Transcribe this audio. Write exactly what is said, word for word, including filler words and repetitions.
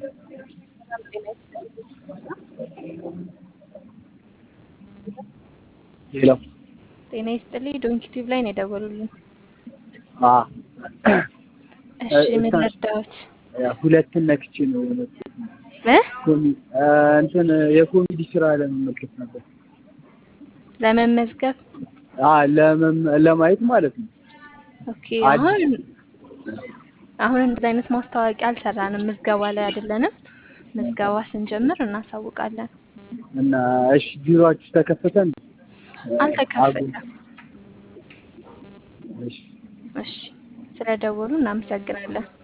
ሄሎ ጤና ይስጥልኝ። ዶንኪ ቲዩብ ላይ ነው የደወሉልኝ። አ እሺ ምን ልርዳዎት? ሁለትን ነክቼ ነው የመጣሁት። እ ኮሚ እንትን የኮሜዲ ስራ ለመመልከት ነበር። ለመመዝገብ አ ለመም ለማየት ማለት ነው። ኦኬ። አሁን አሁን እንደዚህ አይነት ማስታወቂያ አልሰራንም። ምዝገባ ላይ አይደለንም። ምዝገባ ስንጀምር እናሳውቃለን። እና እሺ ቢሮአችሁ ተከፈተ እንዴ? አልተከፈተም። እሺ እሺ ስለደወሉ እናመሰግናለን።